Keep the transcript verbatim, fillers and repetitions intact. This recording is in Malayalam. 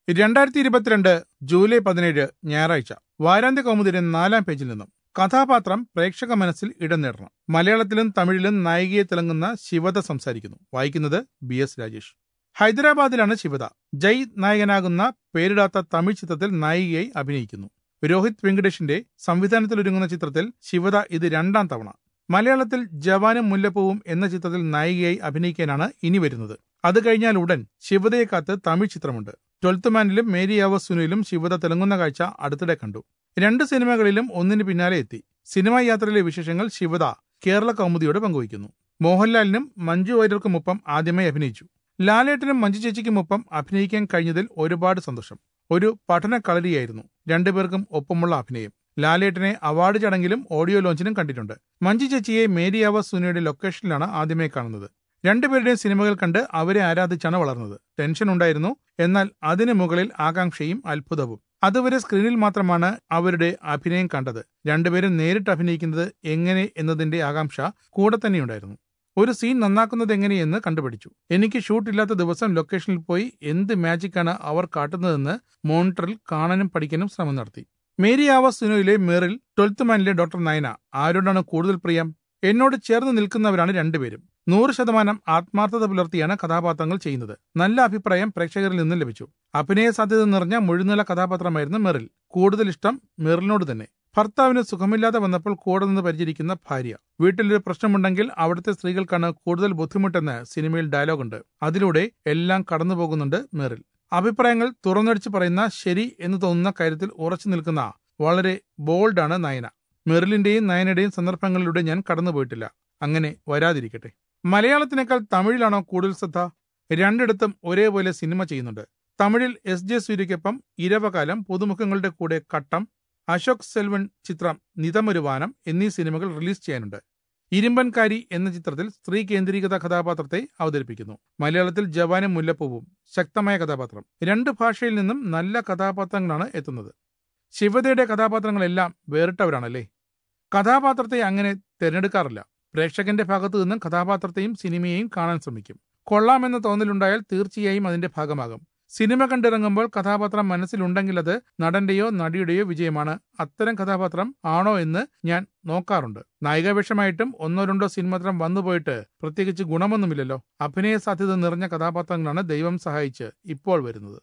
രണ്ടായിരത്തി ഇരുപത്തിരണ്ട് ജൂലൈ പതിനേഴ് ഞായറാഴ്ച വാരാന്ത്യ കൗമുദിയുടെ നാലാം പേജിൽ നിന്നും കഥാപാത്രം പ്രേക്ഷക മനസ്സിൽ ഇടം നേടണം. മലയാളത്തിലും തമിഴിലും നായികയെ തിളങ്ങുന്ന ശിവദ സംസാരിക്കുന്നു. വായിക്കുന്നത് ബി എസ് രാജേഷ്. ഹൈദരാബാദിലാണ് ശിവദ. ജയ് നായകനാകുന്ന പേരിടാത്ത തമിഴ് ചിത്രത്തിൽ നായികയായി അഭിനയിക്കുന്നു. രോഹിത് വെങ്കടേഷിന്റെ സംവിധാനത്തിലൊരുങ്ങുന്ന ചിത്രത്തിൽ ശിവദ ഇത് രണ്ടാം തവണ. മലയാളത്തിൽ ജവാനും മുല്ലപ്പൂവും എന്ന ചിത്രത്തിൽ നായികയായി അഭിനയിക്കാനാണ് ഇനി വരുന്നത്. അത് കഴിഞ്ഞാൽ ഉടൻ ശിവദയെ കാത്ത് തമിഴ് ചിത്രമുണ്ട്. ട്വൽത്ത് മാനിലും മേരി ആവാസ് സുനിലും ശിവദ തിളങ്ങുന്ന കാഴ്ച അടുത്തിടെ കണ്ടു. രണ്ട് സിനിമകളിലും ഒന്നിന് പിന്നാലെ എത്തി. സിനിമാ യാത്രയിലെ വിശേഷങ്ങൾ ശിവദ കേരള കൗമുദിയോട് പങ്കുവയ്ക്കുന്നു. മോഹൻലാലിനും മഞ്ജു വാര്യർക്കുമൊപ്പം ആദ്യമായി അഭിനയിച്ചു. ലാലേട്ടനും മഞ്ജു ചേച്ചിക്കുമൊപ്പം അഭിനയിക്കാൻ കഴിഞ്ഞതിൽ ഒരുപാട് സന്തോഷം. ഒരു പഠന കളരിയായിരുന്നു രണ്ടുപേർക്കും ഒപ്പമുള്ള അഭിനയം. ലാലേട്ടനെ അവാർഡ് ചടങ്ങിലും ഓഡിയോ ലോഞ്ചിനും കണ്ടിട്ടുണ്ട്. മഞ്ജു ചേച്ചിയെ മേരി ആവാസ് സുനിയുടെ ലൊക്കേഷനിലാണ് ആദ്യമായി കാണുന്നത്. രണ്ടുപേരുടെയും സിനിമകൾ കണ്ട് അവരെ ആരാധിച്ചാണ് വളർന്നത്. ടെൻഷൻ ഉണ്ടായിരുന്നു, എന്നാൽ അതിനു മുകളിൽ ആകാംക്ഷയും അത്ഭുതവും. അതുവരെ സ്ക്രീനിൽ മാത്രമാണ് അവരുടെ അഭിനയം കണ്ടത്. രണ്ടുപേരും നേരിട്ട് അഭിനയിക്കുന്നത് എങ്ങനെ എന്നതിന്റെ ആകാംക്ഷ കൂടെ തന്നെയുണ്ടായിരുന്നു. ഒരു സീൻ നന്നാക്കുന്നത് എങ്ങനെയെന്ന് കണ്ടുപിടിച്ചു. എനിക്ക് ഷൂട്ടില്ലാത്ത ദിവസം ലൊക്കേഷനിൽ പോയി എന്ത് മാജിക്കാണ് അവർ കാട്ടുന്നതെന്ന് മോണിറ്ററിൽ കാണാനും പഠിക്കാനും ശ്രമം നടത്തി. മേരി ആവാസ് സുനുവിലെ മെറിൽ, ട്വൽത്ത് മാനിലെ ഡോക്ടർ നയന ആരോടാണ് കൂടുതൽ പ്രിയം? എന്നോട് ചേർന്ന് നിൽക്കുന്നവരാണ് രണ്ടുപേരും. നൂറ് ശതമാനം ആത്മാർത്ഥത പുലർത്തിയാണ് കഥാപാത്രങ്ങൾ ചെയ്യുന്നത്. നല്ല അഭിപ്രായം പ്രേക്ഷകരിൽ നിന്നും ലഭിച്ചു. അഭിനയ സാധ്യത നിറഞ്ഞ മുഴുനീള കഥാപാത്രമായിരുന്നു മെറിൽ. കൂടുതൽ ഇഷ്ടം മെറിലിനോട് തന്നെ. ഭർത്താവിന് സുഖമില്ലാതെ വന്നപ്പോൾ കൂടെ നിന്ന് പരിചരിക്കുന്ന ഭാര്യ. വീട്ടിലൊരു പ്രശ്നമുണ്ടെങ്കിൽ അവിടുത്തെ സ്ത്രീകൾക്കാണ് കൂടുതൽ ബുദ്ധിമുട്ടെന്ന് സിനിമയിൽ ഡയലോഗുണ്ട്. അതിലൂടെ എല്ലാം കടന്നു പോകുന്നുണ്ട് മെറിൽ. അഭിപ്രായങ്ങൾ തുറന്നടിച്ച് പറയുന്ന, ശരി എന്ന് തോന്നുന്ന കാര്യത്തിൽ ഉറച്ചു നിൽക്കുന്ന വളരെ ബോൾഡാണ് നയന. മെറിലിന്റെയും നയനയുടെയും സന്ദർഭങ്ങളിലൂടെ ഞാൻ കടന്നുപോയിട്ടില്ല. അങ്ങനെ വരാതിരിക്കട്ടെ. മലയാളത്തിനേക്കാൾ തമിഴിലാണോ കൂടുതൽ ശ്രദ്ധ? രണ്ടിടത്തും ഒരേപോലെ സിനിമ ചെയ്യുന്നുണ്ട്. തമിഴിൽ എസ് ജെ സൂര്യയ്ക്കൊപ്പം ഇരവകാലം, പുതുമുഖങ്ങളുടെ കൂടെ കട്ടം, അശോക് സെൽവൻ ചിത്രം നിതമൊരുവാനം എന്നീ സിനിമകൾ റിലീസ് ചെയ്യാനുണ്ട്. ഇരുമ്പൻകാരി എന്ന ചിത്രത്തിൽ സ്ത്രീ കേന്ദ്രീകൃത കഥാപാത്രത്തെ അവതരിപ്പിക്കുന്നു. മലയാളത്തിൽ ജവാനും മുല്ലപ്പൂവും ശക്തമായ കഥാപാത്രം. രണ്ട് ഭാഷയിൽ നിന്നും നല്ല കഥാപാത്രങ്ങളാണ് എത്തുന്നത്. ശിവദയുടെ കഥാപാത്രങ്ങളെല്ലാം വേറിട്ടവരാണല്ലേ. കഥാപാത്രത്തെ അങ്ങനെ തിരഞ്ഞെടുക്കാറില്ല. പ്രേക്ഷകന്റെ ഭാഗത്തു നിന്നും കഥാപാത്രത്തെയും സിനിമയെയും കാണാൻ ശ്രമിക്കും. കൊള്ളാമെന്ന തോന്നലുണ്ടായാൽ തീർച്ചയായും അതിന്റെ ഭാഗമാകും. സിനിമ കണ്ടിറങ്ങുമ്പോൾ കഥാപാത്രം മനസ്സിലുണ്ടെങ്കിൽ അത് നടന്റെയോ നടിയുടെയോ വിജയമാണ്. അത്തരം കഥാപാത്രം ആണോ എന്ന് ഞാൻ നോക്കാറുണ്ട്. നായികാവേഷമായിട്ടും ഒന്നോ രണ്ടോ സിനിമ വന്നുപോയിട്ട് പ്രത്യേകിച്ച് ഗുണമൊന്നുമില്ലല്ലോ. അഭിനയ സാധ്യത നിറഞ്ഞ കഥാപാത്രങ്ങളാണ് ദൈവം സഹായിച്ച് ഇപ്പോൾ വരുന്നത്.